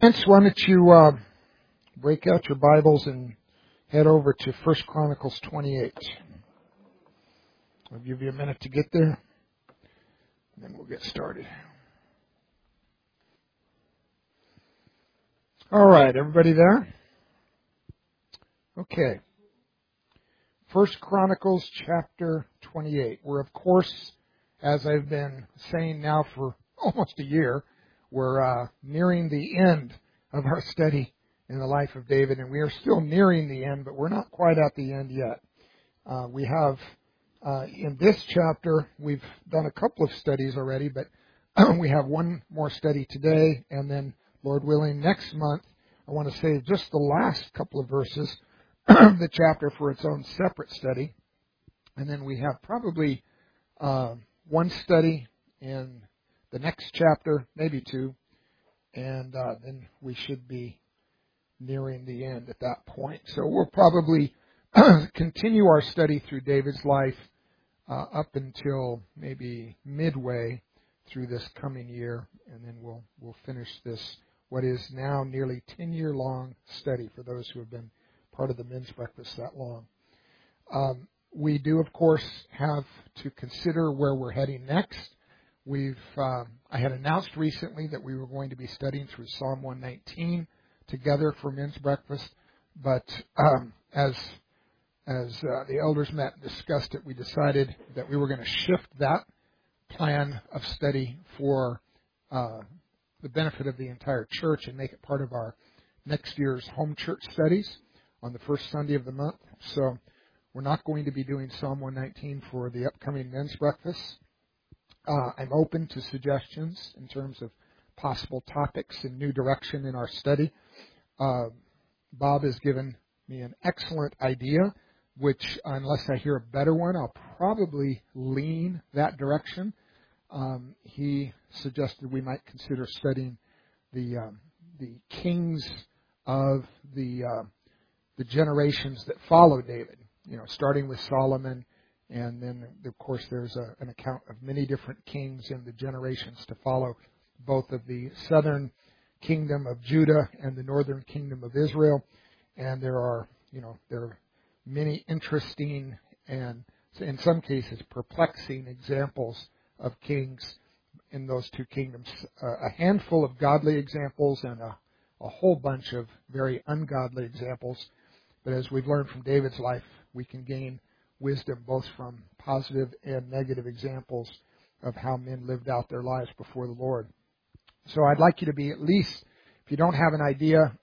Hence, why don't you break out your Bibles and head over to 1 Chronicles 28. I'll give you a minute to get there, and then we'll get started. All right, everybody there? Okay. 1 Chronicles chapter 28. We're, of course, as I've been saying now for almost a year, we're nearing the end of our study in the life of David, and we are still nearing the end, but we're not quite at the end yet. We have, in this chapter, we've done a couple of studies already, but we have one more study today, and then, Lord willing, next month, I want to save just the last couple of verses of the chapter for its own separate study. And then we have probably one study in the next chapter, maybe two, and then we should be nearing the end at that point. So we'll probably continue our study through David's life up until maybe midway through this coming year, and then we'll finish this, what is now nearly 10-year-long study for those who have been part of the men's breakfast that long. We do, of course, have to consider where we're heading next. I had announced recently that we were going to be studying through Psalm 119 together for men's breakfast, but as the elders met and discussed it, we decided that we were going to shift that plan of study for the benefit of the entire church and make it part of our next year's home church studies on the first Sunday of the month. So we're not going to be doing Psalm 119 for the upcoming men's breakfast. I'm open to suggestions in terms of possible topics and new direction in our study. Bob has given me an excellent idea, which, unless I hear a better one, I'll probably lean that direction. He suggested we might consider studying the kings of the generations that follow David. You know, starting with Solomon, and then, of course, there's an account of many different kings in the generations to follow, both of the southern kingdom of Judah and the northern kingdom of Israel. And there are many interesting and, in some cases, perplexing examples of kings in those two kingdoms. A handful of godly examples and a whole bunch of very ungodly examples. But as we've learned from David's life, we can gain wisdom both from positive and negative examples of how men lived out their lives before the Lord. So I'd like you to be, at least, if you don't have an idea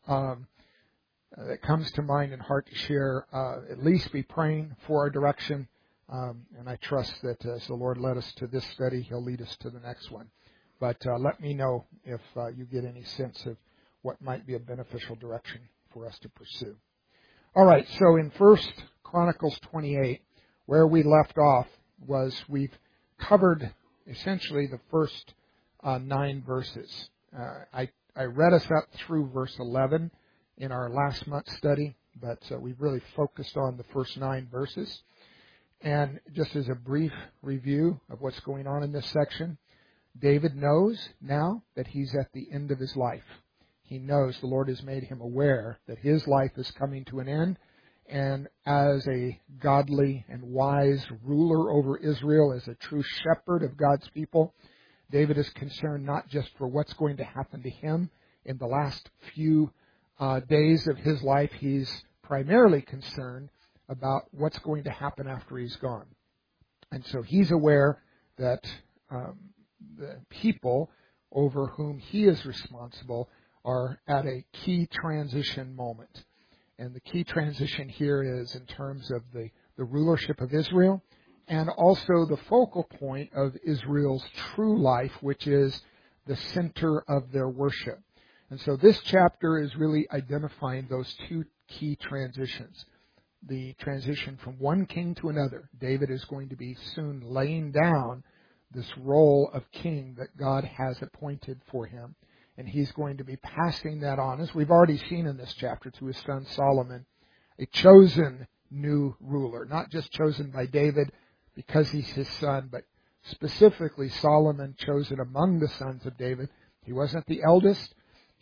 that comes to mind and heart to share, at least be praying for our direction. And I trust that as the Lord led us to this study, He'll lead us to the next one. But let me know if you get any sense of what might be a beneficial direction for us to pursue. All right, so in 1 Chronicles 28, where we left off was we've covered essentially the first 9 verses. I read us up through verse 11 in our last month's study, but we've really focused on the first 9 verses. And just as a brief review of what's going on in this section, David knows now that he's at the end of his life. He knows the Lord has made him aware that his life is coming to an end. And as a godly and wise ruler over Israel, as a true shepherd of God's people, David is concerned not just for what's going to happen to him in the last few days of his life. He's primarily concerned about what's going to happen after he's gone. And so he's aware that the people over whom he is responsible are at a key transition moment. And the key transition here is in terms of the rulership of Israel and also the focal point of Israel's true life, which is the center of their worship. And so this chapter is really identifying those two key transitions. The transition from one king to another. David is going to be soon laying down this role of king that God has appointed for him. And he's going to be passing that on, as we've already seen in this chapter, to his son Solomon, a chosen new ruler. Not just chosen by David because he's his son, but specifically Solomon chosen among the sons of David. He wasn't the eldest.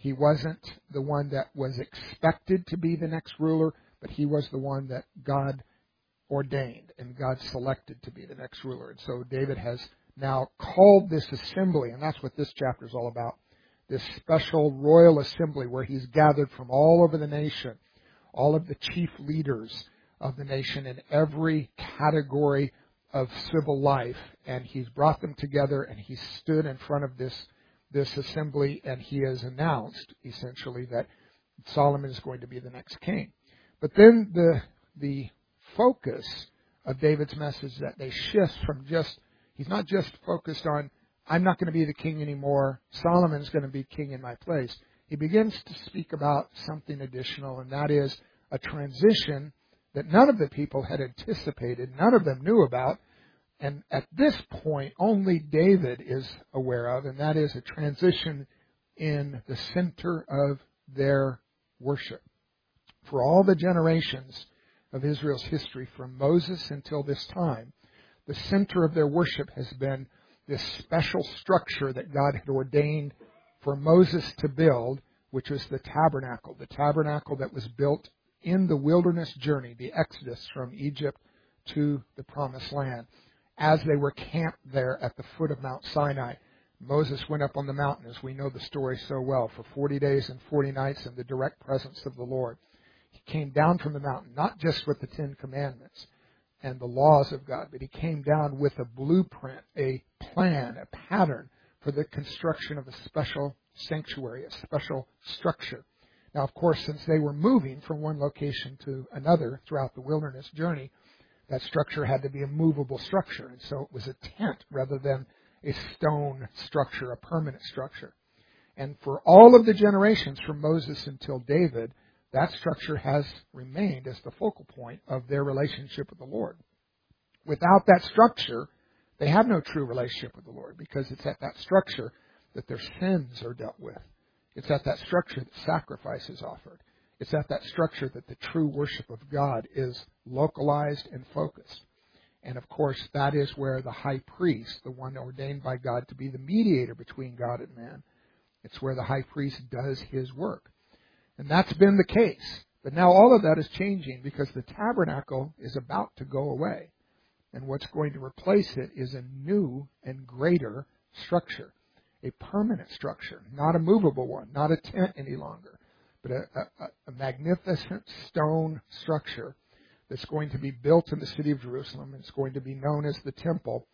He wasn't the one that was expected to be the next ruler, but he was the one that God ordained and God selected to be the next ruler. And so David has now called this assembly, and that's what this chapter is all about, this special royal assembly where he's gathered from all over the nation, all of the chief leaders of the nation in every category of civil life, and he's brought them together, and he's stood in front of this assembly, and he has announced essentially that Solomon is going to be the next king. But then the focus of David's message that they shift from he's not just focused on, I'm not going to be the king anymore, Solomon's going to be king in my place. He begins to speak about something additional, and that is a transition that none of the people had anticipated, none of them knew about, and at this point only David is aware of, and that is a transition in the center of their worship. For all the generations of Israel's history, from Moses until this time, the center of their worship has been this special structure that God had ordained for Moses to build, which was the tabernacle that was built in the wilderness journey, the exodus from Egypt to the promised land. As they were camped there at the foot of Mount Sinai, Moses went up on the mountain, as we know the story so well, for 40 days and 40 nights in the direct presence of the Lord. He came down from the mountain, not just with the Ten Commandments and the laws of God, but he came down with a blueprint, a plan, a pattern for the construction of a special sanctuary, a special structure. Now, of course, since they were moving from one location to another throughout the wilderness journey, that structure had to be a movable structure, and so it was a tent rather than a stone structure, a permanent structure. And for all of the generations from Moses until David, that structure has remained as the focal point of their relationship with the Lord. Without that structure, they have no true relationship with the Lord, because it's at that structure that their sins are dealt with. It's at that structure that sacrifice is offered. It's at that structure that the true worship of God is localized and focused. And of course, that is where the high priest, the one ordained by God to be the mediator between God and man, it's where the high priest does his work. And that's been the case. But now all of that is changing, because the tabernacle is about to go away. And what's going to replace it is a new and greater structure, a permanent structure, not a movable one, not a tent any longer, but a magnificent stone structure that's going to be built in the city of Jerusalem. It's going to be known as the temple.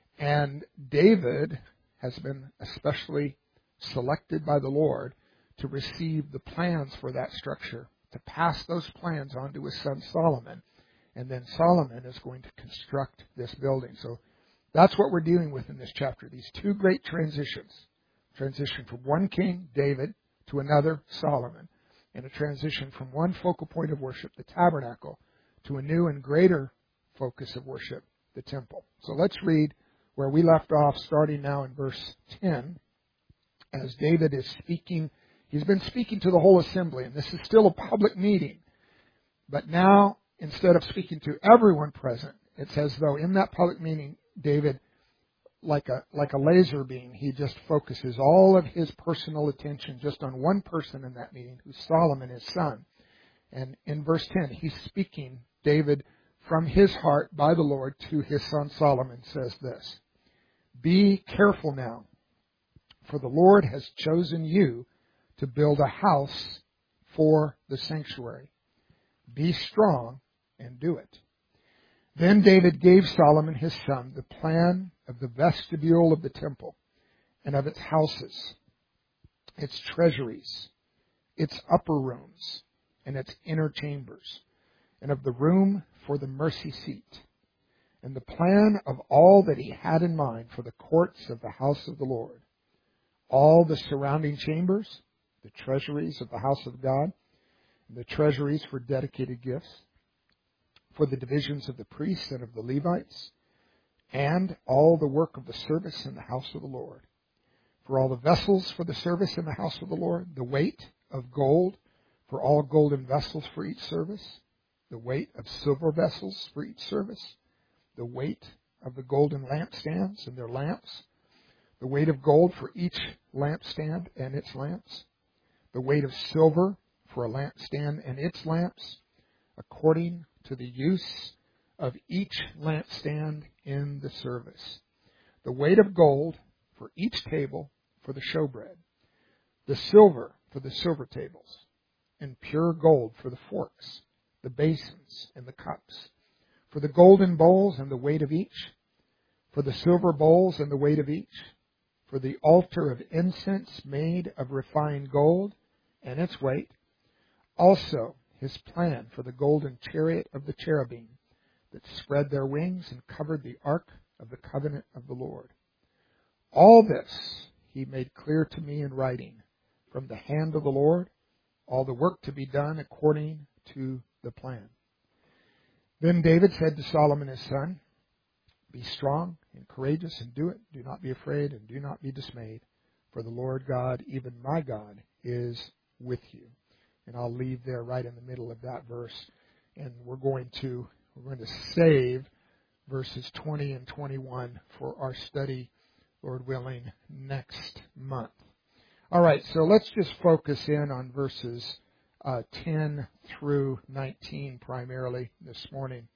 And David has been especially selected by the Lord to receive the plans for that structure, to pass those plans on to his son Solomon. And then Solomon is going to construct this building. So that's what we're dealing with in this chapter, these two great transitions. Transition from one king, David, to another, Solomon. And a transition from one focal point of worship, the tabernacle, to a new and greater focus of worship, the temple. So let's read where we left off, starting now in verse 10. As David is speaking, he's been speaking to the whole assembly, and this is still a public meeting. But now, instead of speaking to everyone present, it's as though in that public meeting, David, like a laser beam, he just focuses all of his personal attention just on one person in that meeting, who's Solomon, his son. And in verse 10, he's speaking, David, from his heart by the Lord to his son Solomon, says this: "Be careful now, for the Lord has chosen you to build a house for the sanctuary. Be strong and do it." Then David gave Solomon his son the plan of the vestibule of the temple and of its houses, its treasuries, its upper rooms, and its inner chambers, and of the room for the mercy seat, and the plan of all that he had in mind for the courts of the house of the Lord, all the surrounding chambers, the treasuries of the house of God, and the treasuries for dedicated gifts, for the divisions of the priests and of the Levites, and all the work of the service in the house of the Lord, for all the vessels for the service in the house of the Lord, the weight of gold for all golden vessels for each service, the weight of silver vessels for each service, the weight of the golden lampstands and their lamps, the weight of gold for each lampstand and its lamps, the weight of silver for a lampstand and its lamps, according to the use of each lampstand in the service. The weight of gold for each table for the showbread, the silver for the silver tables, and pure gold for the forks, the basins, and the cups, for the golden bowls and the weight of each, for the silver bowls and the weight of each, for the altar of incense made of refined gold and its weight, also his plan for the golden chariot of the cherubim that spread their wings and covered the ark of the covenant of the Lord. All this he made clear to me in writing from the hand of the Lord, all the work to be done according to the plan. Then David said to Solomon his son, "Be strong and courageous and do it. Do not be afraid and do not be dismayed, for the Lord God, even my God, is with you." And I'll leave there right in the middle of that verse, and we're going to save verses 20 and 21 for our study, Lord willing, next month. All right, so let's just focus in on verses 10 through 19 primarily this morning.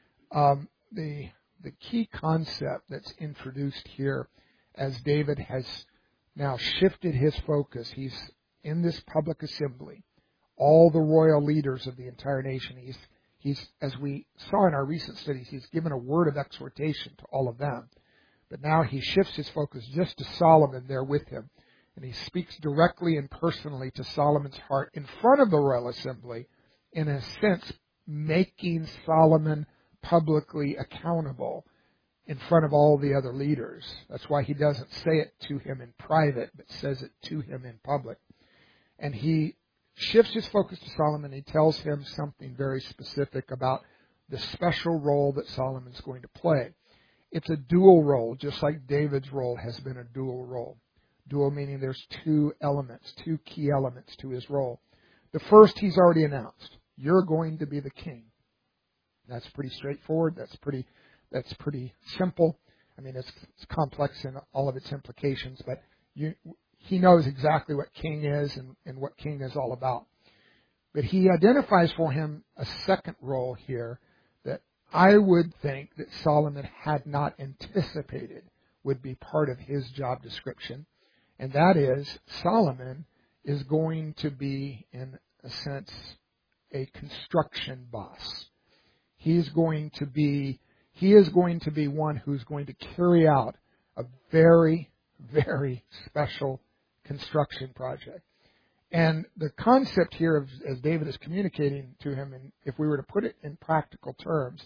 The key concept that's introduced here, as David has now shifted his focus, he's in this public assembly, all the royal leaders of the entire nation. He's, as we saw in our recent studies, he's given a word of exhortation to all of them. But now he shifts his focus just to Solomon there with him. And he speaks directly and personally to Solomon's heart in front of the royal assembly, in a sense, making Solomon publicly accountable in front of all the other leaders. That's why he doesn't say it to him in private, but says it to him in public. And he shifts his focus to Solomon. He tells him something very specific about the special role that Solomon's going to play. It's a dual role, just like David's role has been a dual role. Dual meaning there's two key elements to his role. The first he's already announced. You're going to be the king. That's pretty straightforward. That's pretty simple. I mean, it's complex in all of its implications, but he knows exactly what king is and what king is all about. But he identifies for him a second role here that I would think that Solomon had not anticipated would be part of his job description. And that is, Solomon is going to be, in a sense, a construction boss. He is going to be one who's going to carry out a very, very special construction project. And the concept here, as David is communicating to him, and if we were to put it in practical terms,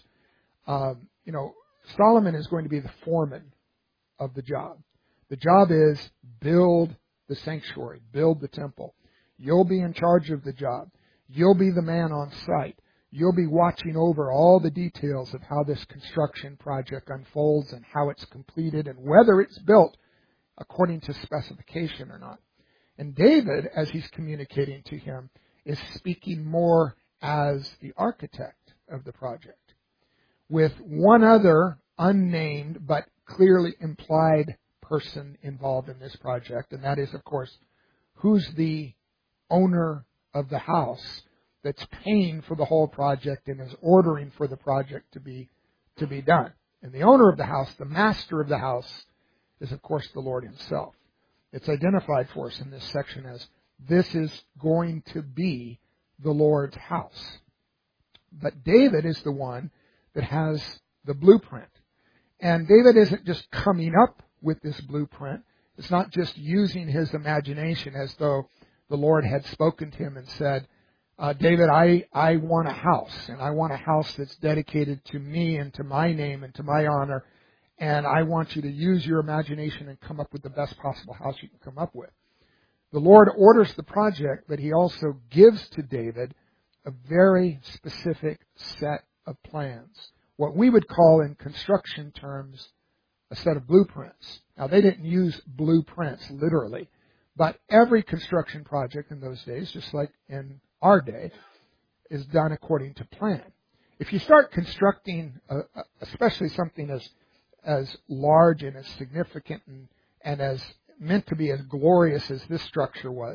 Solomon is going to be the foreman of the job. The job is build the sanctuary, build the temple. You'll be in charge of the job. You'll be the man on site. You'll be watching over all the details of how this construction project unfolds and how it's completed and whether it's built according to specification or not. And David, as he's communicating to him, is speaking more as the architect of the project, with one other unnamed but clearly implied person involved in this project, and that is, of course, who's the owner of the house that's paying for the whole project and is ordering for the project to be done. And the owner of the house, the master of the house, is, of course, the Lord himself. It's identified for us in this section as this is going to be the Lord's house. But David is the one that has the blueprint. And David isn't just coming up with this blueprint. It's not just using his imagination as though the Lord had spoken to him and said, David, I want a house, and I want a house that's dedicated to me and to my name and to my honor, and I want you to use your imagination and come up with the best possible house you can come up with. The Lord orders the project, but he also gives to David a very specific set of plans, what we would call in construction terms a set of blueprints. Now, they didn't use blueprints literally, but every construction project in those days, just like in our day, is done according to plan. If you start constructing, especially something as large and as significant and as meant to be as glorious as this structure was,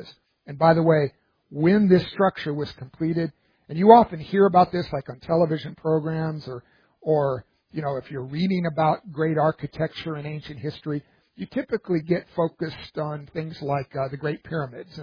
And by the way, when this structure was completed, and you often hear about this like on television programs or if you're reading about great architecture in ancient history, you typically get focused on things like the Great Pyramids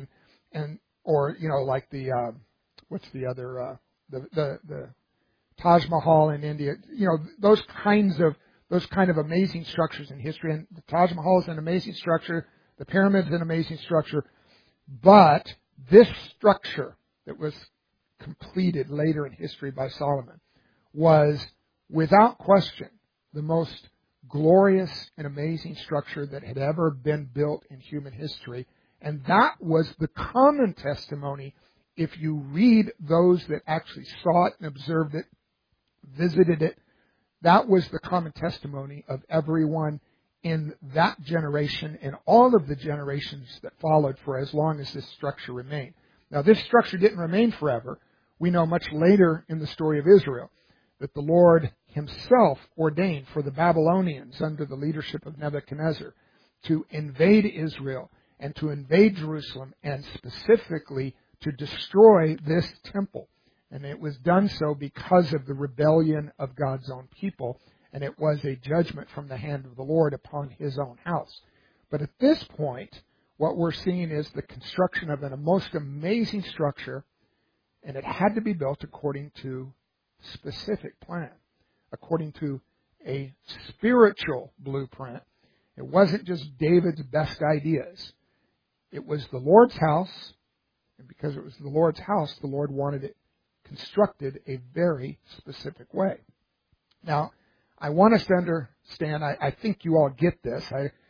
or like the what's the other the Taj Mahal in India. Those kind of amazing structures in history. And the Taj Mahal is an amazing structure. The pyramids an amazing structure. But this structure that was completed later in history by Solomon was, without question, the most glorious and amazing structure that had ever been built in human history. And that was the common testimony. If you read those that actually saw it and observed it, visited it, that was the common testimony of everyone in that generation and all of the generations that followed for as long as this structure remained. Now, this structure didn't remain forever. We know much later in the story of Israel that the Lord himself ordained for the Babylonians under the leadership of Nebuchadnezzar to invade Israel and to invade Jerusalem and specifically to destroy this temple. And it was done so because of the rebellion of God's own people. And it was a judgment from the hand of the Lord upon his own house. But at this point, what we're seeing is the construction of a most amazing structure, and it had to be built according to specific plan, according to a spiritual blueprint. It wasn't just David's best ideas. It was the Lord's house, and because it was the Lord's house, the Lord wanted it constructed a very specific way. Now, I want us to understand, I think you all get this.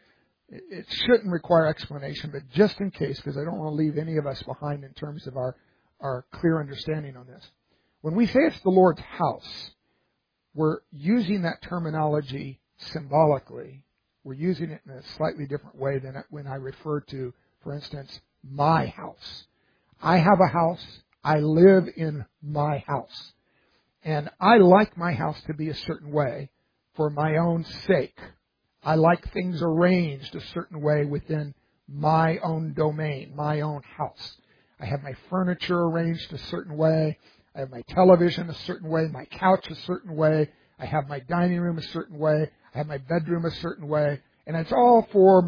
It shouldn't require explanation, but just in case, because I don't want to leave any of us behind in terms of our clear understanding on this. When we say it's the Lord's house, we're using that terminology symbolically. We're using it in a slightly different way than when I refer to, for instance, my house. I have a house. I live in my house. And I like my house to be a certain way for my own sake. I like things arranged a certain way within my own domain, my own house. I have my furniture arranged a certain way. I have my television a certain way, my couch a certain way. I have my dining room a certain way. I have my bedroom a certain way. And it's all for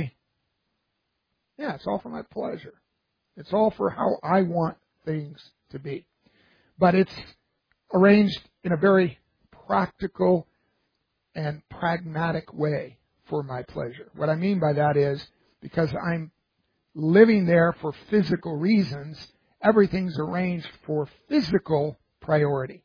it's all for my pleasure. It's all for how I want things to be. But it's arranged in a very practical and pragmatic way for my pleasure. What I mean by that is because I'm living there for physical reasons, everything's arranged for physical priority.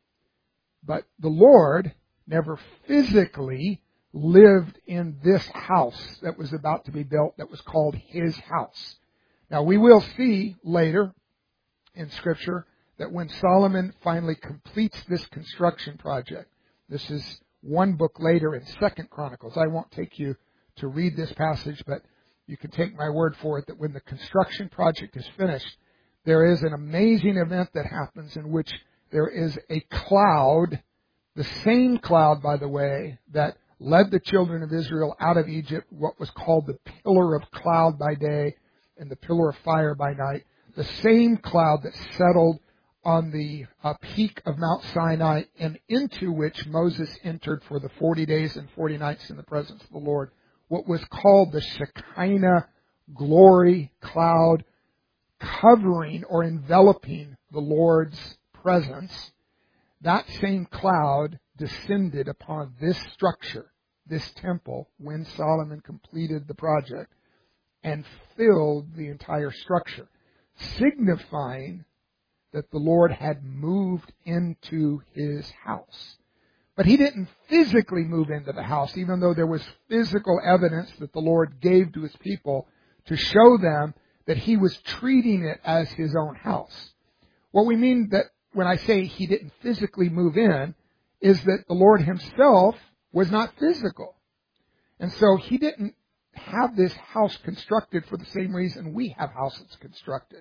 But the Lord never physically lived in this house that was about to be built that was called his house. Now we will see later in Scripture that when Solomon finally completes this construction project, this is one book later in 2 Chronicles. I won't take you to read this passage, but you can take my word for it that when the construction project is finished, there is an amazing event that happens in which there is a cloud, the same cloud, by the way, that led the children of Israel out of Egypt, what was called the pillar of cloud by day and the pillar of fire by night, the same cloud that settled on the peak of Mount Sinai and into which Moses entered for the 40 days and 40 nights in the presence of the Lord, what was called the Shekinah glory cloud covering or enveloping the Lord's presence. That same cloud descended upon this structure, this temple, when Solomon completed the project and filled the entire structure, signifying that the Lord had moved into his house. But he didn't physically move into the house, even though there was physical evidence that the Lord gave to his people to show them that he was treating it as his own house. What we mean that when I say he didn't physically move in is that the Lord himself was not physical. And so he didn't have this house constructed for the same reason we have houses constructed.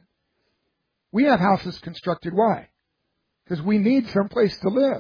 We have houses constructed. Why? Because we need some place to live.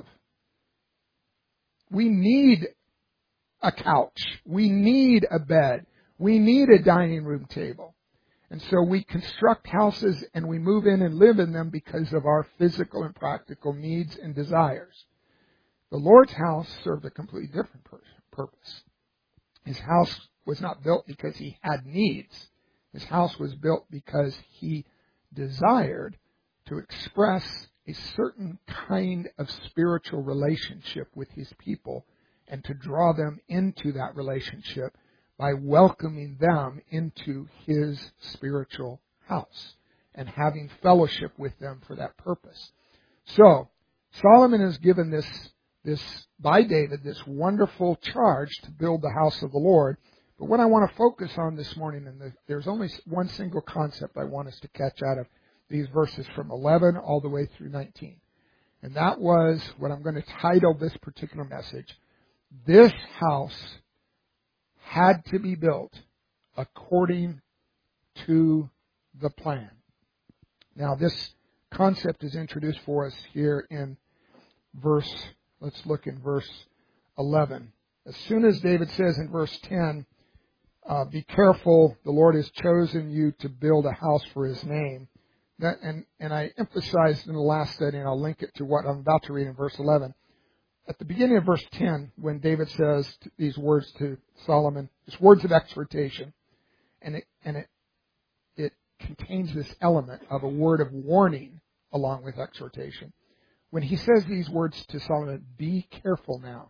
We need a couch. We need a bed. We need a dining room table. And so we construct houses and we move in and live in them because of our physical and practical needs and desires. The Lord's house served a completely different purpose. His house was not built because he had needs. His house was built because he desired to express a certain kind of spiritual relationship with his people and to draw them into that relationship by welcoming them into his spiritual house and having fellowship with them for that purpose. So, Solomon is given this by David, this wonderful charge to build the house of the Lord. But what I want to focus on this morning, and there's only one single concept I want us to catch out of these verses from 11 all the way through 19. And that was what I'm going to title this particular message. This house had to be built according to the plan. Now, this concept is introduced for us here in let's look in verse 11. As soon as David says in verse 10, be careful, the Lord has chosen you to build a house for his name. And I emphasized in the last study, and I'll link it to what I'm about to read in verse 11. At the beginning of verse 10, when David says these words to Solomon, it's words of exhortation, and it contains this element of a word of warning along with exhortation. When he says these words to Solomon, be careful now.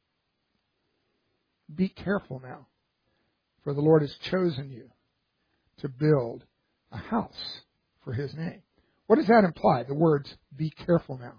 Be careful now, for the Lord has chosen you to build a house for his name. What does that imply? The words, be careful now.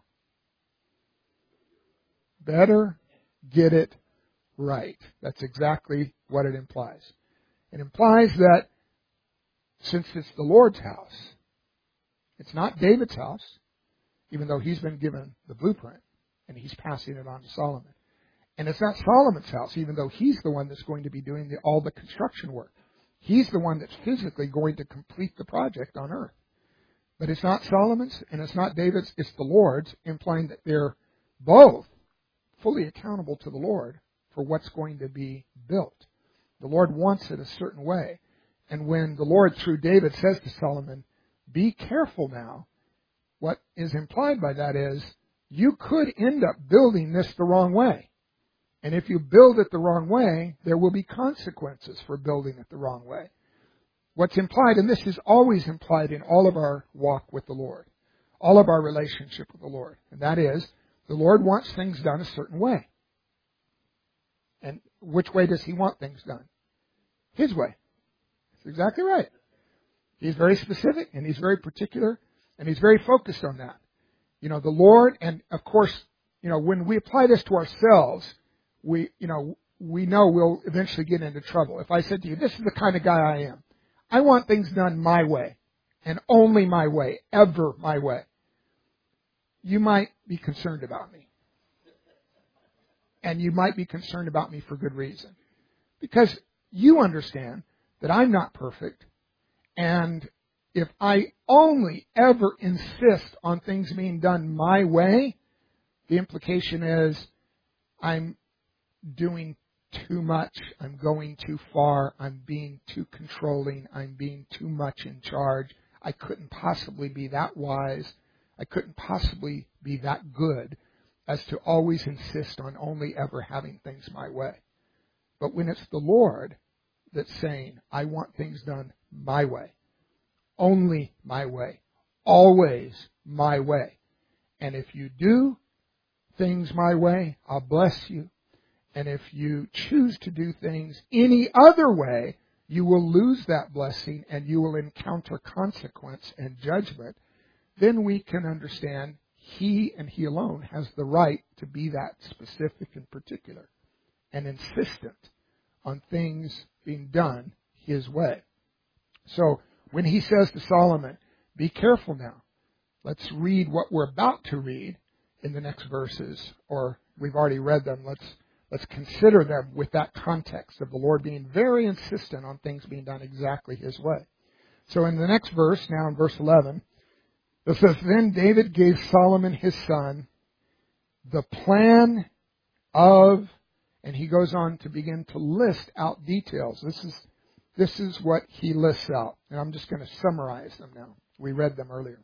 Better get it right. That's exactly what it implies. It implies that since it's the Lord's house, it's not David's house, even though he's been given the blueprint and he's passing it on to Solomon. And it's not Solomon's house, even though he's the one that's going to be doing all the construction work. He's the one that's physically going to complete the project on earth. But it's not Solomon's and it's not David's, it's the Lord's, implying that they're both fully accountable to the Lord for what's going to be built. The Lord wants it a certain way. And when the Lord, through David, says to Solomon, be careful now, what is implied by that is you could end up building this the wrong way. And if you build it the wrong way, there will be consequences for building it the wrong way. What's implied, and this is always implied in all of our walk with the Lord, all of our relationship with the Lord, and that is the Lord wants things done a certain way. And which way does he want things done? His way. That's exactly right. He's very specific and he's very particular and he's very focused on that. You know, the Lord, and of course, you know, when we apply this to ourselves, we know we'll eventually get into trouble. If I said to you, this is the kind of guy I am. I want things done my way and only my way, ever my way. You might be concerned about me. And you might be concerned about me for good reason. Because you understand that I'm not perfect. And if I only ever insist on things being done my way, the implication is I'm doing too much, I'm going too far, I'm being too controlling, I'm being too much in charge. I couldn't possibly be that wise. I couldn't possibly be that good as to always insist on only ever having things my way. But when it's the Lord that's saying, I want things done my way, only my way, always my way. And if you do things my way, I'll bless you. And if you choose to do things any other way, you will lose that blessing and you will encounter consequence and judgment. Then we can understand he and he alone has the right to be that specific and particular and insistent on things being done his way. So when he says to Solomon, be careful now, let's read what we're about to read in the next verses, or we've already read them. Let's consider them with that context of the Lord being very insistent on things being done exactly his way. So in the next verse, now in verse 11, it says, then David gave Solomon his son the plan of, and he goes on to begin to list out details. this is what he lists out. And I'm just going to summarize them now. We read them earlier.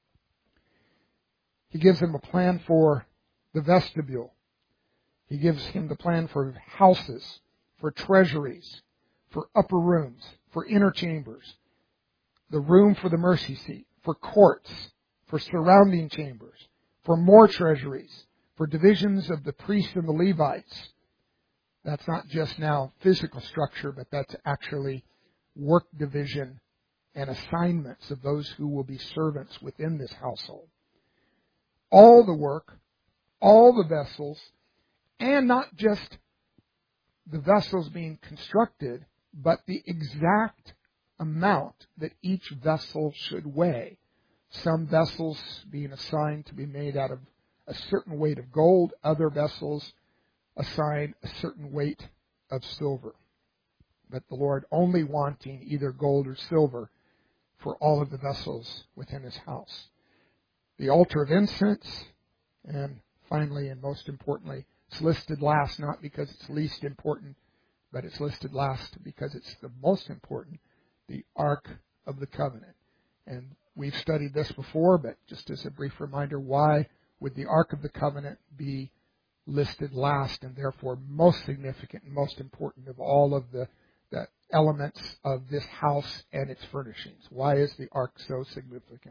He gives him a plan for the vestibule. He gives him the plan for houses, for treasuries, for upper rooms, for inner chambers, the room for the mercy seat, for courts, for surrounding chambers, for more treasuries, for divisions of the priests and the Levites. That's not just now physical structure, but that's actually work division and assignments of those who will be servants within this household. All the work, all the vessels, and not just the vessels being constructed, but the exact amount that each vessel should weigh. Some vessels being assigned to be made out of a certain weight of gold, other vessels assigned a certain weight of silver. But the Lord only wanting either gold or silver for all of the vessels within His house. The altar of incense, and finally and most importantly, it's listed last not because it's least important, but it's listed last because it's the most important, the Ark of the Covenant. And we've studied this before, but just as a brief reminder, why would the Ark of the Covenant be listed last and therefore most significant and most important of all of the elements of this house and its furnishings? Why is the Ark so significant?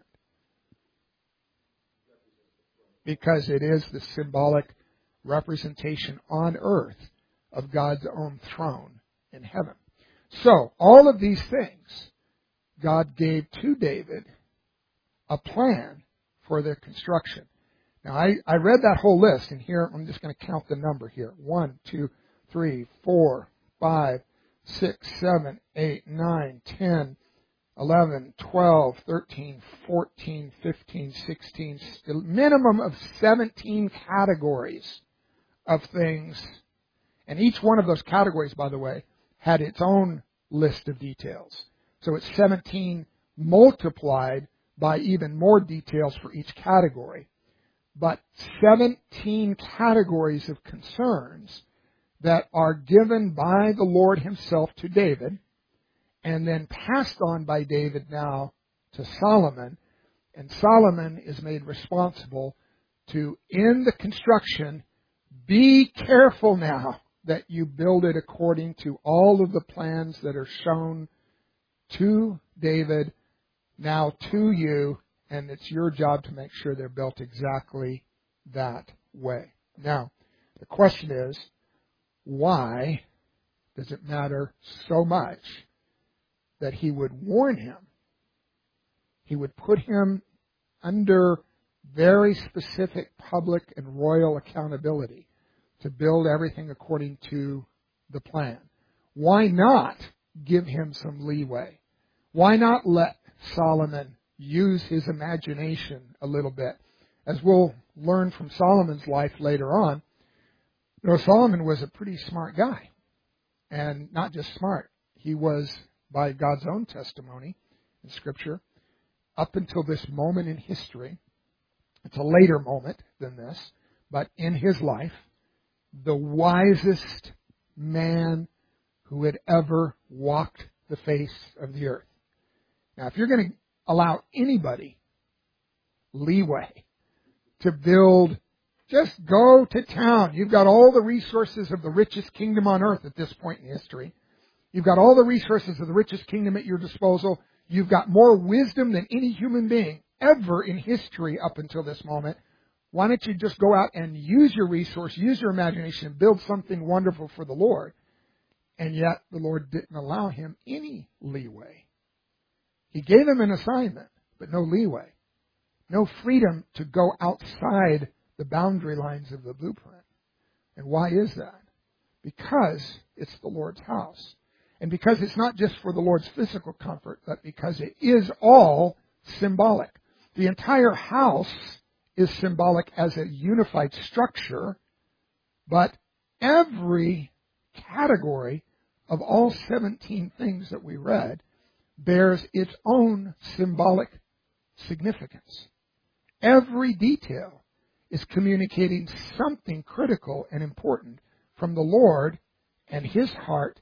Because it is the symbolic representation on earth of God's own throne in heaven. So, all of these things, God gave to David a plan for their construction. Now, I read that whole list, and here I'm just going to count the number here. 1, 2, 3, 4, 5, 6, 7, 8, 9, 10, 11, 12, 13, 14, 15, 16, a minimum of 17 categories of things. And each one of those categories, by the way, had its own list of details. So it's 17 multiplied by even more details for each category. But 17 categories of concerns that are given by the Lord Himself to David, and then passed on by David now to Solomon. And Solomon is made responsible to, in the construction, be careful now that you build it according to all of the plans that are shown to David, now to you, and it's your job to make sure they're built exactly that way. Now, the question is, why does it matter so much that He would warn him? He would put him under very specific public and royal accountability to build everything according to the plan. Why not give him some leeway? Why not let Solomon use his imagination a little bit? As we'll learn from Solomon's life later on, Solomon was a pretty smart guy. And not just smart, he was, by God's own testimony in Scripture, up until this moment in history, it's a later moment than this, but in his life, the wisest man who had ever walked the face of the earth. Now, if you're going to allow anybody leeway to build, just go to town. You've got all the resources of the richest kingdom on earth at this point in history. You've got all the resources of the richest kingdom at your disposal. You've got more wisdom than any human being ever in history up until this moment. Why don't you just go out and use your resource, use your imagination, and build something wonderful for the Lord? And yet the Lord didn't allow him any leeway. He gave him an assignment, but no leeway. No freedom to go outside the boundary lines of the blueprint. And why is that? Because it's the Lord's house. And because it's not just for the Lord's physical comfort, but because it is all symbolic. The entire house is symbolic as a unified structure, but every category of all 17 things that we read bears its own symbolic significance. Every detail is communicating something critical and important from the Lord and His heart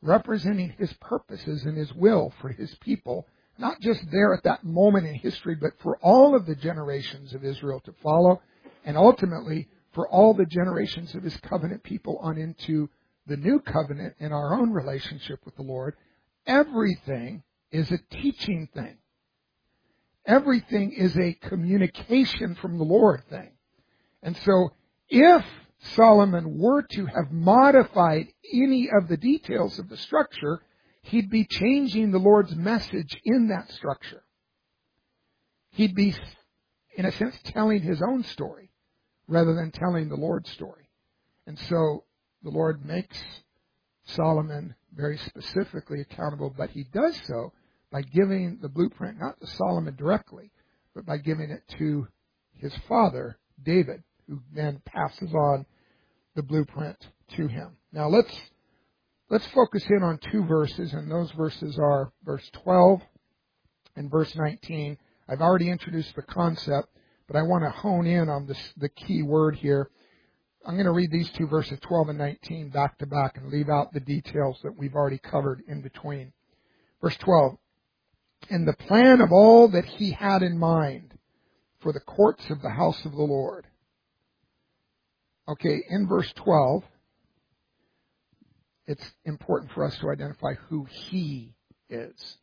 representing His purposes and His will for His people, not just there at that moment in history, but for all of the generations of Israel to follow, and ultimately for all the generations of His covenant people on into the new covenant in our own relationship with the Lord. Everything is a teaching thing. Everything is a communication from the Lord thing. And so if Solomon were to have modified any of the details of the structure, he'd be changing the Lord's message in that structure. He'd be, in a sense, telling his own story rather than telling the Lord's story. And so the Lord makes Solomon very specifically accountable, but he does so by giving the blueprint not to Solomon directly, but by giving it to his father, David, who then passes on the blueprint to him. Now let's focus in on two verses, and those verses are verse 12 and verse 19. I've already introduced the concept, but I want to hone in on the key word here. I'm going to read these two verses, 12 and 19, back to back and leave out the details that we've already covered in between. Verse 12, "And the plan of all that he had in mind for the courts of the house of the Lord." Okay, in verse 12, it's important for us to identify who he is.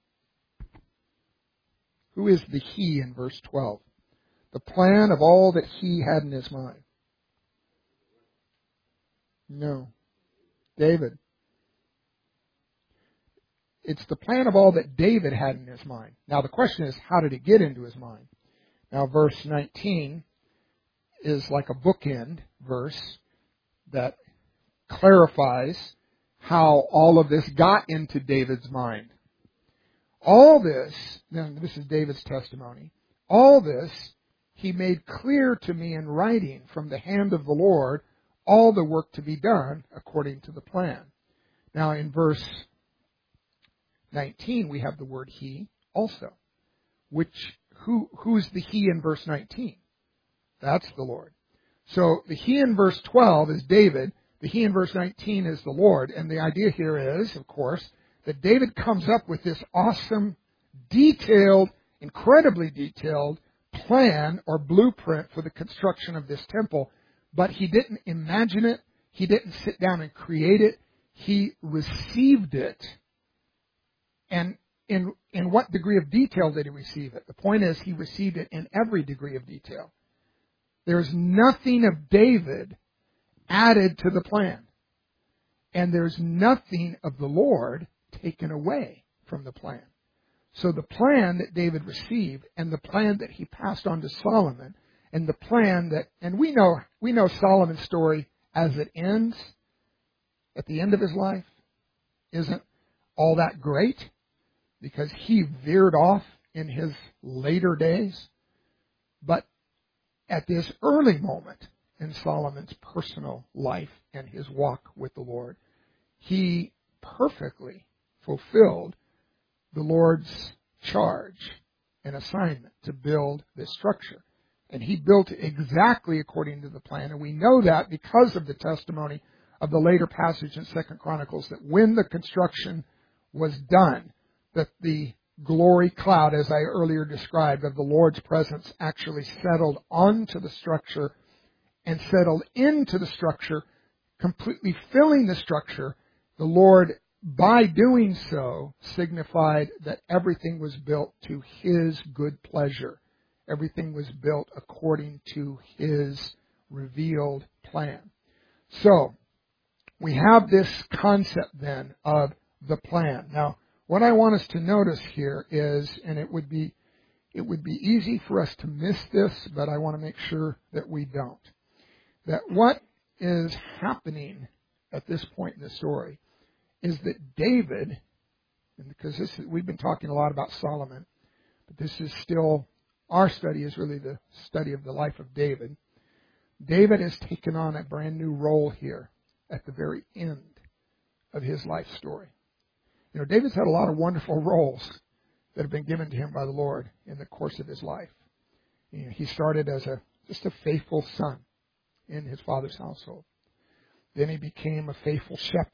Who is the he in verse 12? The plan of all that he had in his mind. No. David. It's the plan of all that David had in his mind. Now the question is, how did it get into his mind? Now verse 19 is like a bookend verse that clarifies how all of this got into David's mind. All this, now this is David's testimony, all this he made clear to me in writing from the hand of the Lord, all the work to be done according to the plan. Now in verse 19 we have the word he also. Who's the he in verse 19? That's the Lord. So the he in verse 12 is David. The he in verse 19 is the Lord. And the idea here is, of course, that David comes up with this awesome, detailed, incredibly detailed plan or blueprint for the construction of this temple. But he didn't imagine it. He didn't sit down and create it. He received it. And in what degree of detail did he receive it? The point is, he received it in every degree of detail. There's nothing of David added to the plan. And there's nothing of the Lord taken away from the plan. So the plan that David received and the plan that he passed on to Solomon and the plan that, and we know Solomon's story as it ends at the end of his life isn't all that great because he veered off in his later days. But at this early moment in Solomon's personal life and his walk with the Lord, he perfectly fulfilled the Lord's charge and assignment to build this structure. And he built it exactly according to the plan. And we know that because of the testimony of the later passage in 2 Chronicles, that when the construction was done, that the glory cloud, as I earlier described, of the Lord's presence actually settled onto the structure and settled into the structure, completely filling the structure. The Lord, by doing so, signified that everything was built to His good pleasure. Everything was built according to His revealed plan. So, we have this concept then of the plan. Now, what I want us to notice here is, and it would be easy for us to miss this, but I want to make sure that we don't. That what is happening at this point in the story is that David, and because we've been talking a lot about Solomon, but this is still, our study is really the study of the life of David. David has taken on a brand new role here at the very end of his life story. You know, David's had a lot of wonderful roles that have been given to him by the Lord in the course of his life. You know, he started as just a faithful son in his father's household. Then he became a faithful shepherd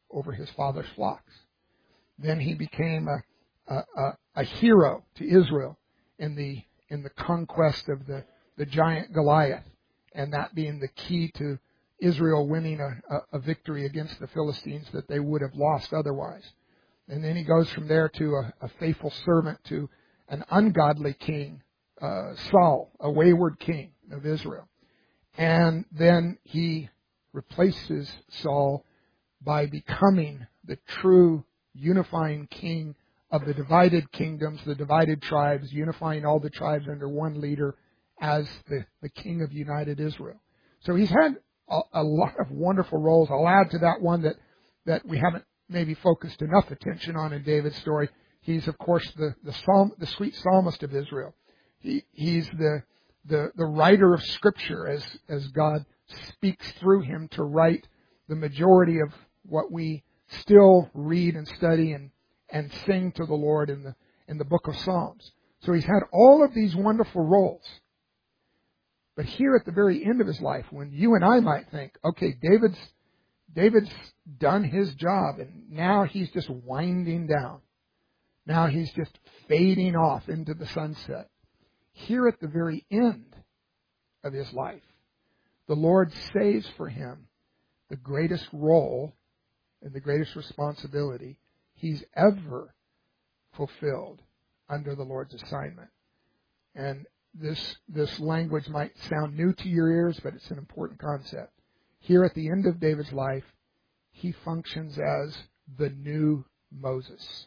over his father's flocks. Then he became a hero to Israel in the conquest of the giant Goliath, and that being the key to Israel winning a victory against the Philistines that they would have lost otherwise. And then he goes from there to a faithful servant to an ungodly king, Saul, a wayward king of Israel. And then he replaces Saul by becoming the true unifying king of the divided kingdoms, the divided tribes, unifying all the tribes under one leader as the king of united Israel. So he's had a lot of wonderful roles. I'll add to that one that we haven't maybe focused enough attention on in David's story. He's, of course, the sweet psalmist of Israel. He's the writer of Scripture as God speaks through him to write the majority of what we still read and study and sing to the Lord in the book of Psalms. So he's had all of these wonderful roles. But here at the very end of his life, when you and I might think, okay, David's done his job and now he's just winding down. Now he's just fading off into the sunset. Here at the very end of his life, the Lord saves for him the greatest role and the greatest responsibility he's ever fulfilled under the Lord's assignment. And this language might sound new to your ears, but it's an important concept. Here at the end of David's life, he functions as the new Moses.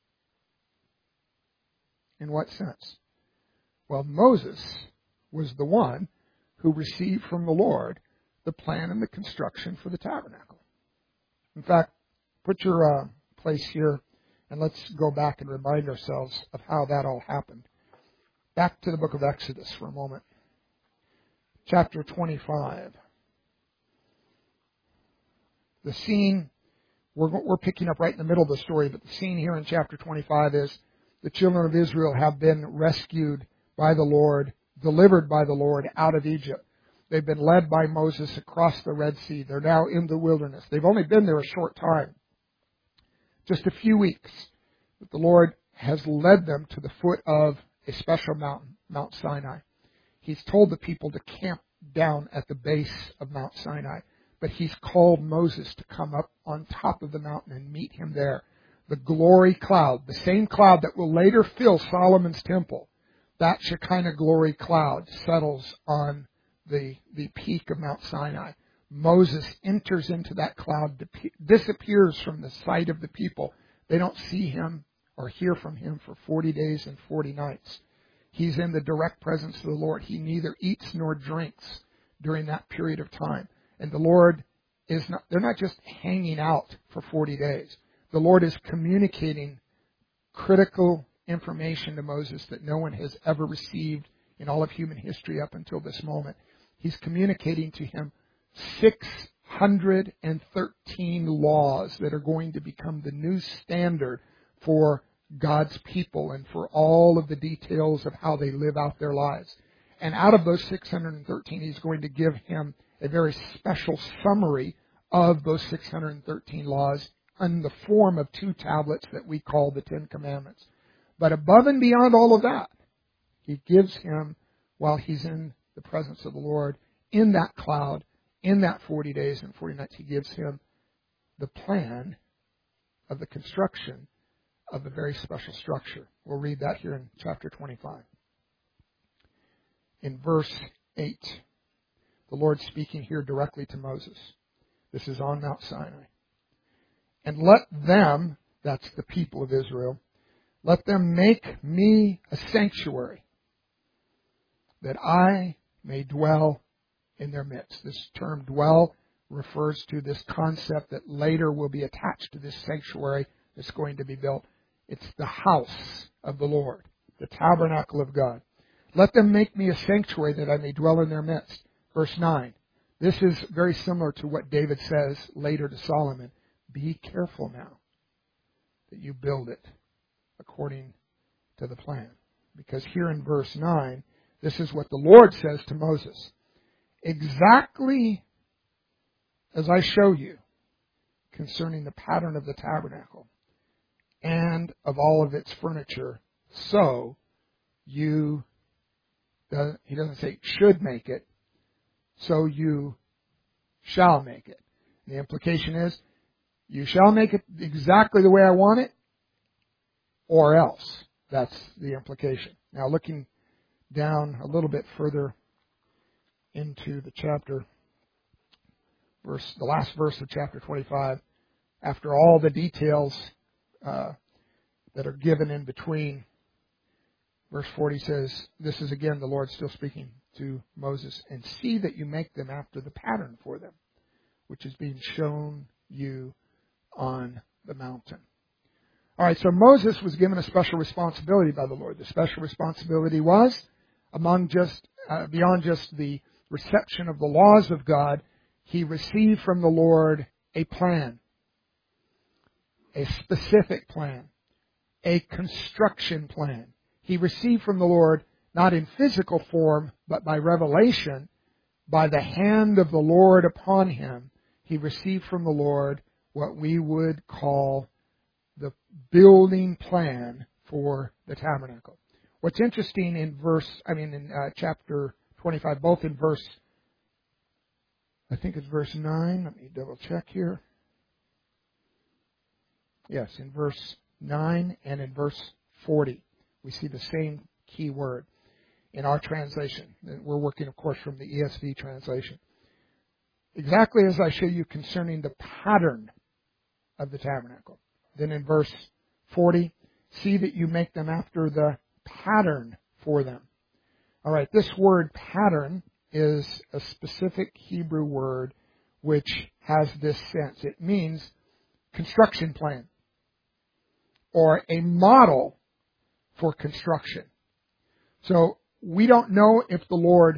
In what sense? Well, Moses was the one who received from the Lord the plan and the construction for the tabernacle. In fact, put your place here and let's go back and remind ourselves of how that all happened. Back to the book of Exodus for a moment. Chapter 25. The scene, we're picking up right in the middle of the story, but the scene here in chapter 25 is the children of Israel have been rescued by the Lord, delivered by the Lord out of Egypt. They've been led by Moses across the Red Sea. They're now in the wilderness. They've only been there a short time, just a few weeks. But the Lord has led them to the foot of a special mountain, Mount Sinai. He's told the people to camp down at the base of Mount Sinai, but he's called Moses to come up on top of the mountain and meet him there. The glory cloud, the same cloud that will later fill Solomon's temple, that Shekinah glory cloud settles on the peak of Mount Sinai. Moses enters into that cloud, disappears from the sight of the people. They don't see him or hear from him for 40 days and 40 nights. He's in the direct presence of the Lord. He neither eats nor drinks during that period of time. And the Lord is not, they're not just hanging out for 40 days. The Lord is communicating critical information to Moses that no one has ever received in all of human history up until this moment. He's communicating to him 613 laws that are going to become the new standard for God's people and for all of the details of how they live out their lives. And out of those 613, he's going to give him a very special summary of those 613 laws in the form of 2 tablets that we call the 10 Commandments. But above and beyond all of that, he gives him, while he's in the presence of the Lord, in that cloud, in that 40 days and 40 nights, he gives him the plan of the construction of a very special structure. We'll read that here in chapter 25. In verse 8, the Lord speaking here directly to Moses. This is on Mount Sinai. And let them, that's the people of Israel, let them make me a sanctuary, that I may dwell in their midst. This term dwell refers to this concept that later will be attached to this sanctuary that's going to be built. It's the house of the Lord, the tabernacle of God. Let them make me a sanctuary that I may dwell in their midst. Verse 9. This is very similar to what David says later to Solomon. Be careful now that you build it according to the plan. Because here in verse 9, this is what the Lord says to Moses. Exactly as I show you, concerning the pattern of the tabernacle and of all of its furniture. So you, he doesn't say should make it, so you shall make it. The implication is, you shall make it exactly the way I want it, or else. That's the implication. Now, looking down a little bit further into the chapter, the last verse of chapter 25, after all the details that are given in between, verse 40 says, this is again the Lord still speaking to Moses, and see that you make them after the pattern for them, which is being shown you on the mountain. All right, so Moses was given a special responsibility by the Lord. The special responsibility was, beyond just the reception of the laws of God, he received from the Lord a plan, a specific plan, a construction plan. He received from the Lord, not in physical form, but by revelation, by the hand of the Lord upon him, he received from the Lord what we would call the building plan for the tabernacle. What's interesting in chapter 25, both in verse, I think it's verse 9. Let me double check here. Yes, in verse 9 and in verse 40, we see the same key word in our translation. We're working, of course, from the ESV translation. Exactly as I show you concerning the pattern of the tabernacle. Then in verse 40, see that you make them after the pattern for them. All right, this word pattern is a specific Hebrew word which has this sense. It means construction plan or a model for construction. So we don't know if the Lord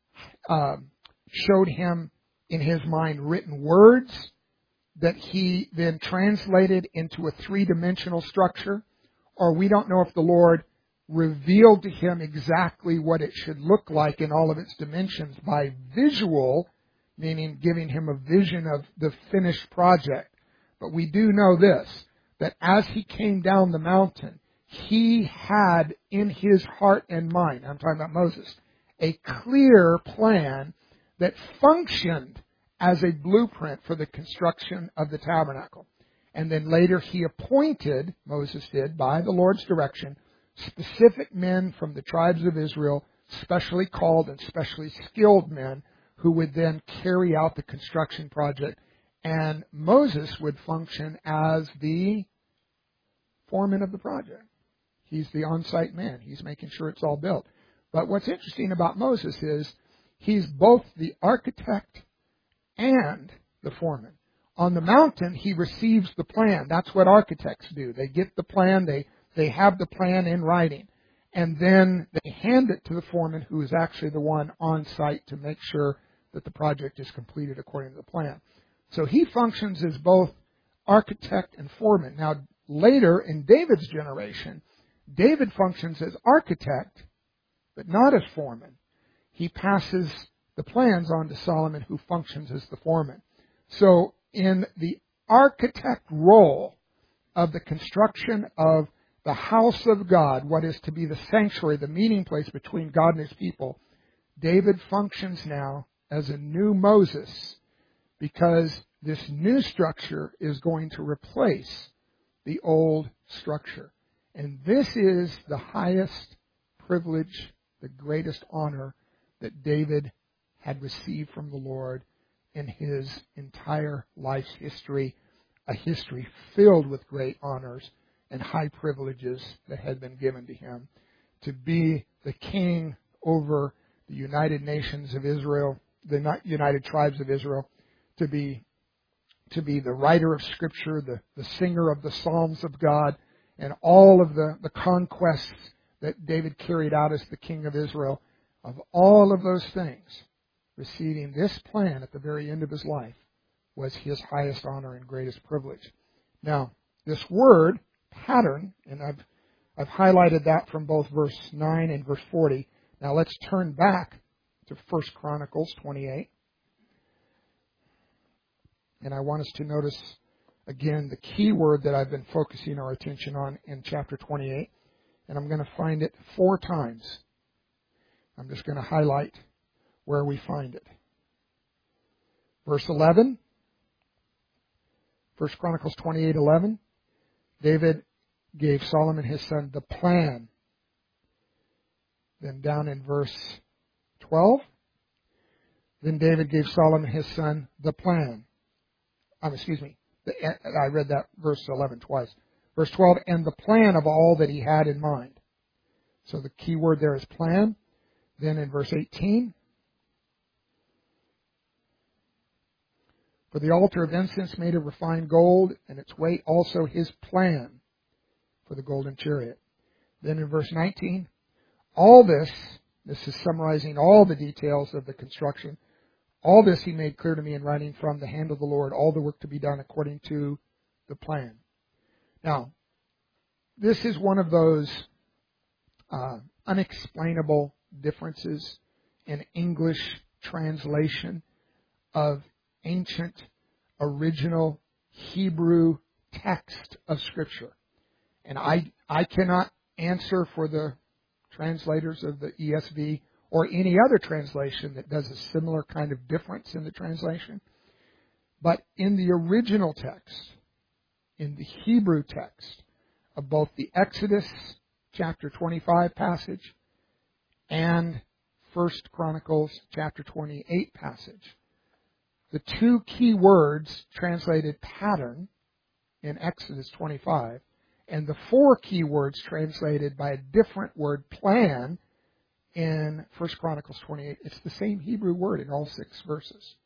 showed him in his mind written words that he then translated into a three-dimensional structure, or we don't know if the Lord revealed to him exactly what it should look like in all of its dimensions by visual, meaning giving him a vision of the finished project. But we do know this, that as he came down the mountain, he had in his heart and mind, I'm talking about Moses, a clear plan that functioned as a blueprint for the construction of the tabernacle. And then later he appointed, Moses did, by the Lord's direction, specific men from the tribes of Israel, specially called and specially skilled men, who would then carry out the construction project. And Moses would function as the foreman of the project. He's the on-site man. He's making sure it's all built. But what's interesting about Moses is he's both the architect and the foreman. On the mountain, he receives the plan. That's what architects do. They get the plan, they have the plan in writing, and then they hand it to the foreman, who is actually the one on site to make sure that the project is completed according to the plan. So he functions as both architect and foreman. Now, later in David's generation, David functions as architect, but not as foreman. He passes the plans on to Solomon, who functions as the foreman. So in the architect role of the construction of the house of God, what is to be the sanctuary, the meeting place between God and his people, David functions now as a new Moses, because this new structure is going to replace the old structure. And this is the highest privilege, the greatest honor that David had received from the Lord in his entire life's history, a history filled with great honors and high privileges that had been given to him, to be the king over the United Nations of Israel, the United Tribes of Israel, to be the writer of Scripture, the singer of the Psalms of God, and all of the conquests that David carried out as the king of Israel. Of all of those things, receiving this plan at the very end of his life was his highest honor and greatest privilege. Now, this word, pattern, and I've highlighted that from both verse 9 and verse 40. Now let's turn back to 1 Chronicles 28. And I want us to notice Again, the key word that I've been focusing our attention on in chapter 28, and I'm going to find it 4 times. I'm just going to highlight where we find it. Verse 11, 1 Chronicles 28:11, David gave Solomon his son the plan. Then down in verse 12, then David gave Solomon his son the plan. I read that verse 11 twice. Verse 12, and the plan of all that he had in mind. So the key word there is plan. Then in verse 18, for the altar of incense made of refined gold, and its weight also his plan for the golden chariot. Then in verse 19, all this is summarizing all the details of the construction. All this he made clear to me in writing from the hand of the Lord, all the work to be done according to the plan. Now, this is one of those unexplainable differences in English translation of ancient, original Hebrew text of Scripture. And I cannot answer for the translators of the ESV or any other translation that does a similar kind of difference in the translation. But in the original text, in the Hebrew text of both the Exodus chapter 25 passage and 1 Chronicles chapter 28 passage, the 2 key words translated pattern in Exodus 25 and the 4 key words translated by a different word, plan, in 1 Chronicles 28, it's the same Hebrew word in all 6 verses.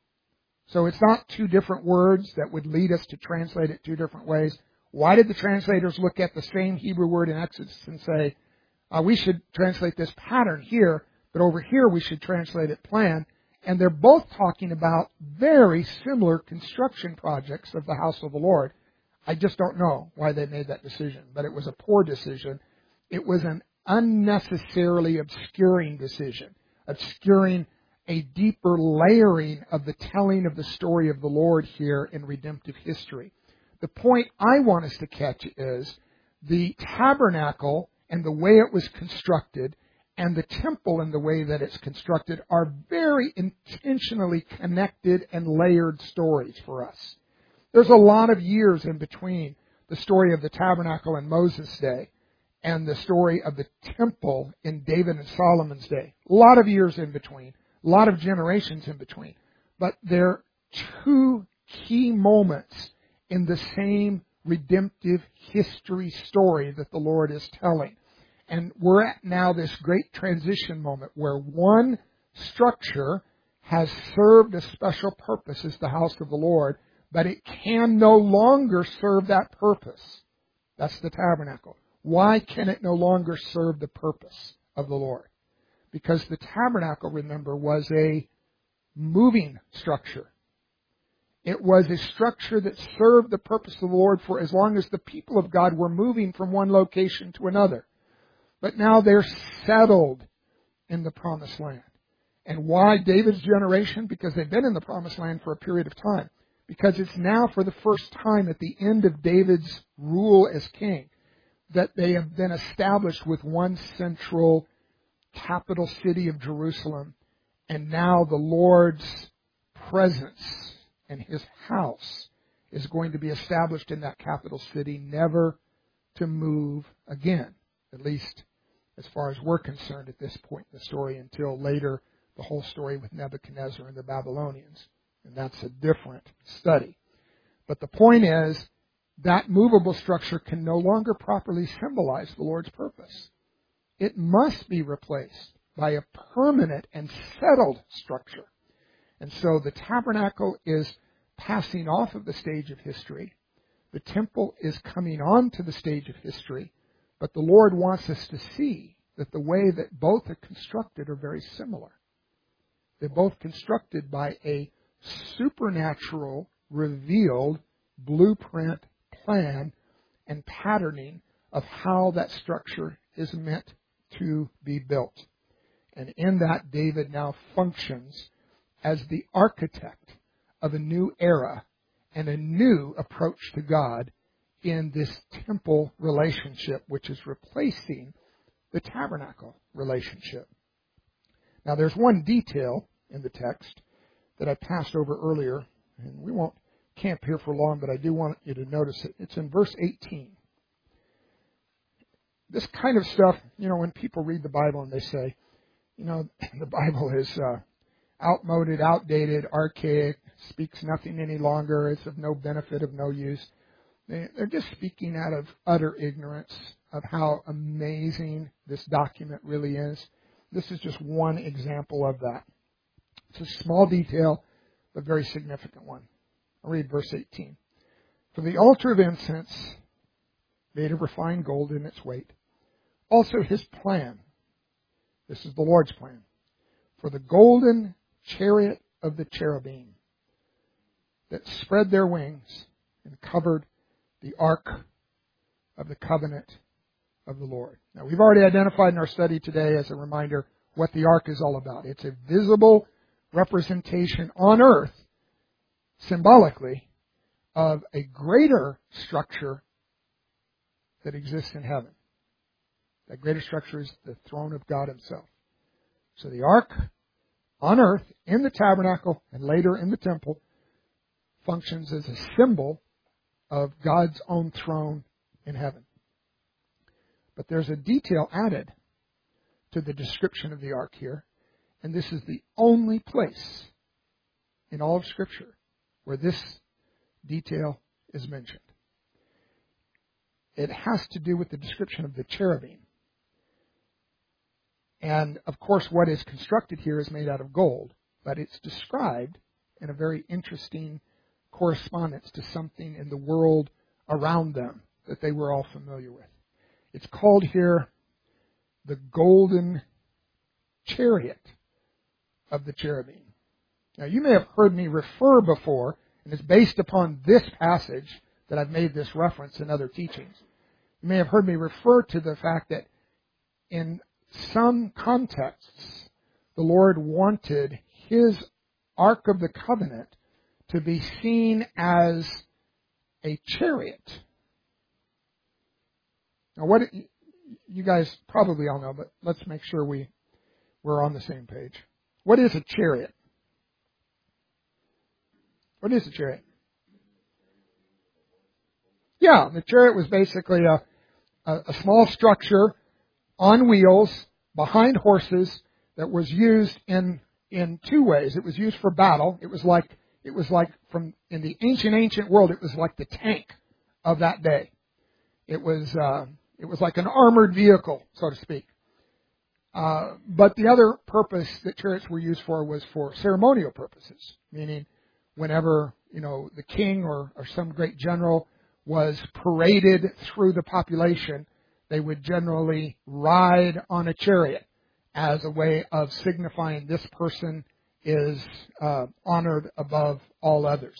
So it's not 2 different words that would lead us to translate it 2 different ways. Why did the translators look at the same Hebrew word in Exodus and say, we should translate this pattern here, but over here we should translate it plan? And they're both talking about very similar construction projects of the house of the Lord. I just don't know why they made that decision, but it was a poor decision. It was an unnecessarily obscuring decision, obscuring a deeper layering of the telling of the story of the Lord here in redemptive history. The point I want us to catch is the tabernacle and the way it was constructed and the temple and the way that it's constructed are very intentionally connected and layered stories for us. There's a lot of years in between the story of the tabernacle in Moses' day and the story of the temple in David and Solomon's day. A lot of years in between, a lot of generations in between. But they're 2 key moments in the same redemptive history story that the Lord is telling. And we're at now this great transition moment where one structure has served a special purpose as the house of the Lord, but it can no longer serve that purpose. That's the tabernacle. Why can it no longer serve the purpose of the Lord? Because the tabernacle, remember, was a moving structure. It was a structure that served the purpose of the Lord for as long as the people of God were moving from one location to another. But now they're settled in the promised land. And why David's generation? Because they've been in the promised land for a period of time. Because it's now for the first time at the end of David's rule as king that they have been established with one central capital city of Jerusalem. And now the Lord's presence and His house is going to be established in that capital city, never to move again. At least as far as we're concerned at this point in the story, until later the whole story with Nebuchadnezzar and the Babylonians. And that's a different study. But the point is, that movable structure can no longer properly symbolize the Lord's purpose. It must be replaced by a permanent and settled structure. And so the tabernacle is passing off of the stage of history. The temple is coming on to the stage of history. But the Lord wants us to see that the way that both are constructed are very similar. They're both constructed by a supernatural, revealed blueprint, plan, and patterning of how that structure is meant to be built. And in that, David now functions as the architect of a new era and a new approach to God in this temple relationship, which is replacing the tabernacle relationship. Now, there's one detail in the text that I passed over earlier, and we won't camp here for long, but I do want you to notice it. It's in verse 18. This kind of stuff, when people read the Bible and they say, the Bible is outmoded, outdated, archaic, speaks nothing any longer, it's of no benefit, of no use. They're just speaking out of utter ignorance of how amazing this document really is. This is just one example of that. It's a small detail, but very significant one. I'll read verse 18. For the altar of incense, made of refined gold in its weight, also his plan, this is the Lord's plan, for the golden chariot of the cherubim that spread their wings and covered the ark of the covenant of the Lord. Now, we've already identified in our study today, as a reminder, what the ark is all about. It's a visible representation on earth, symbolically, of a greater structure that exists in heaven. That greater structure is the throne of God Himself. So the ark on earth, in the tabernacle, and later in the temple, functions as a symbol of God's own throne in heaven. But there's a detail added to the description of the ark here, and this is the only place in all of Scripture where this detail is mentioned. It has to do with the description of the cherubim. And, of course, what is constructed here is made out of gold, but it's described in a very interesting correspondence to something in the world around them that they were all familiar with. It's called here the golden chariot of the cherubim. Now, you may have heard me refer before, and it's based upon this passage that I've made this reference in other teachings. You may have heard me refer to the fact that in some contexts, the Lord wanted His Ark of the Covenant to be seen as a chariot. Now, what you guys probably all know, but let's make sure we're on the same page. What is a chariot? What is a chariot? Yeah, the chariot was basically a small structure on wheels behind horses that was used in two ways. It was used for battle. It was like from in the ancient world, it was like the tank of that day. It was like an armored vehicle, so to speak. But the other purpose that chariots were used for was for ceremonial purposes, meaning whenever, the king or some great general was paraded through the population, they would generally ride on a chariot as a way of signifying this person is honored above all others.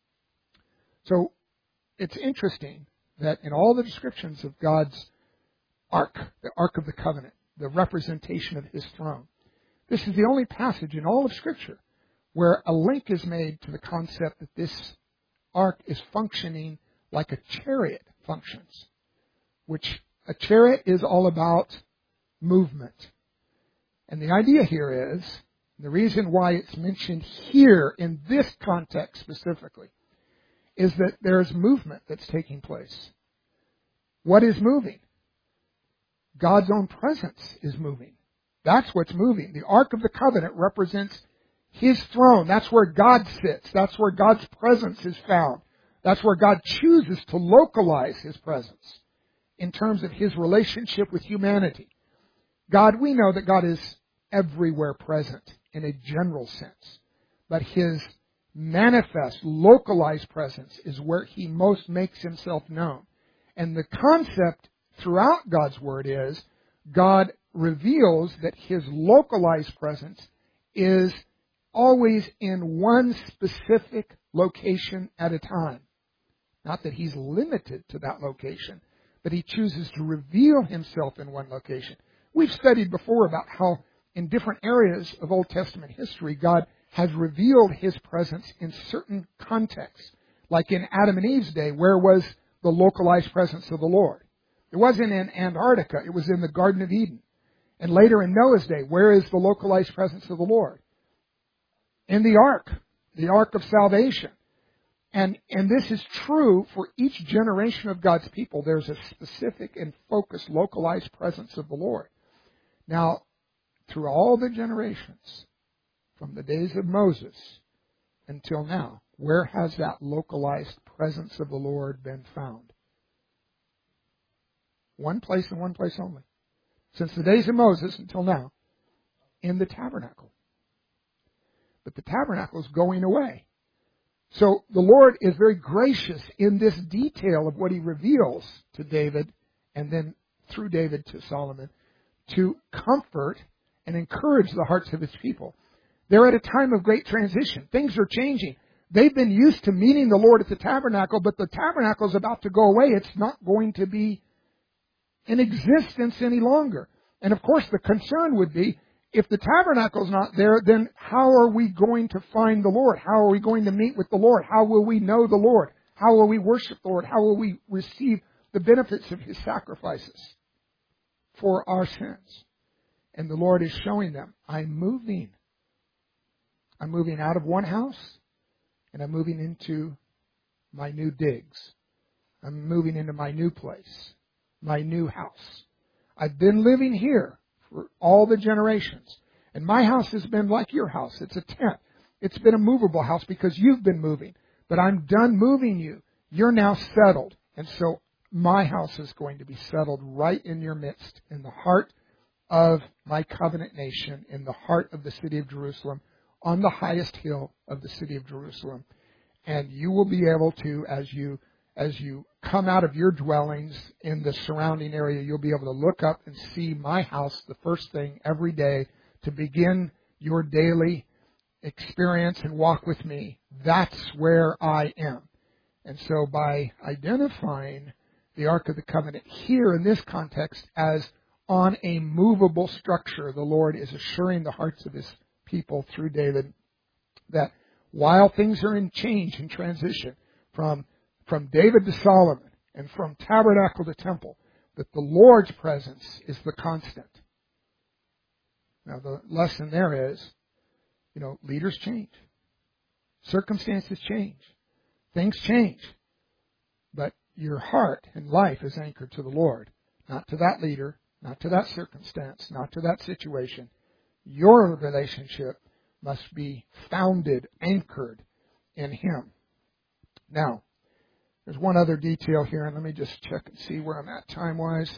So it's interesting that in all the descriptions of God's ark, the Ark of the Covenant, the representation of His throne, this is the only passage in all of Scripture where a link is made to the concept that this ark is functioning like a chariot functions, which a chariot is all about movement. And the idea here is, the reason why it's mentioned here in this context specifically, is that there's movement that's taking place. What is moving? God's own presence is moving. That's what's moving. The Ark of the Covenant represents His throne. That's where God sits. That's where God's presence is found. That's where God chooses to localize His presence in terms of His relationship with humanity. We know that God is everywhere present in a general sense, but His manifest, localized presence is where He most makes Himself known. And the concept throughout God's Word is God reveals that His localized presence is always in one specific location at a time. Not that He's limited to that location, but He chooses to reveal Himself in one location. We've studied before about how in different areas of Old Testament history, God has revealed His presence in certain contexts. Like in Adam and Eve's day, where was the localized presence of the Lord? It wasn't in Antarctica. It was in the Garden of Eden. And later in Noah's day, where is the localized presence of the Lord? In the ark of salvation. And this is true for each generation of God's people. There's a specific and focused, localized presence of the Lord. Now, through all the generations, from the days of Moses until now, where has that localized presence of the Lord been found? One place and one place only. Since the days of Moses until now, in the tabernacle. But the tabernacle is going away. So the Lord is very gracious in this detail of what He reveals to David and then through David to Solomon to comfort and encourage the hearts of His people. They're at a time of great transition. Things are changing. They've been used to meeting the Lord at the tabernacle, but the tabernacle is about to go away. It's not going to be in existence any longer. And of course the concern would be, if the tabernacle's not there, then how are we going to find the Lord? How are we going to meet with the Lord? How will we know the Lord? How will we worship the Lord? How will we receive the benefits of His sacrifices for our sins? And the Lord is showing them, I'm moving. I'm moving out of one house, and I'm moving into my new digs. I'm moving into my new place, my new house. I've been living here for all the generations. And my house has been like your house. It's a tent. It's been a movable house because you've been moving. But I'm done moving you. You're now settled. And so my house is going to be settled right in your midst, in the heart of my covenant nation, in the heart of the city of Jerusalem, on the highest hill of the city of Jerusalem. And you will be able to, as you come out of your dwellings in the surrounding area, you'll be able to look up and see my house the first thing every day to begin your daily experience and walk with me. That's where I am. And so by identifying the Ark of the Covenant here in this context as on a movable structure, the Lord is assuring the hearts of His people through David that while things are in change and transition from David to Solomon and from tabernacle to temple, that the Lord's presence is the constant. Now the lesson there is, leaders change. Circumstances change. Things change. But your heart and life is anchored to the Lord, not to that leader, not to that circumstance, not to that situation. Your relationship must be founded, anchored in Him. Now, there's one other detail here, and let me just check and see where I'm at time-wise.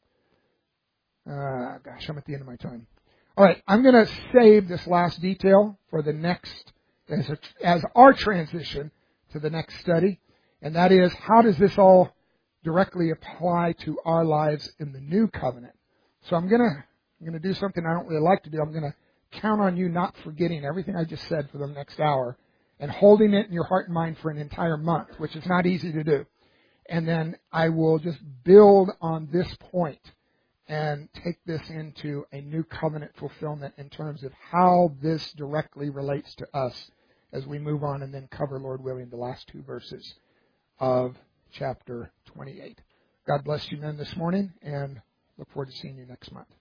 I'm at the end of my time. All right, I'm going to save this last detail for the next, as our transition to the next study, and that is, how does this all directly apply to our lives in the new covenant? So I'm going to do something I don't really like to do. I'm going to count on you not forgetting everything I just said for the next hour, and holding it in your heart and mind for an entire month, which is not easy to do. And then I will just build on this point and take this into a new covenant fulfillment in terms of how this directly relates to us as we move on and then cover, Lord willing, the last two verses of chapter 28. God bless you men this morning, and look forward to seeing you next month.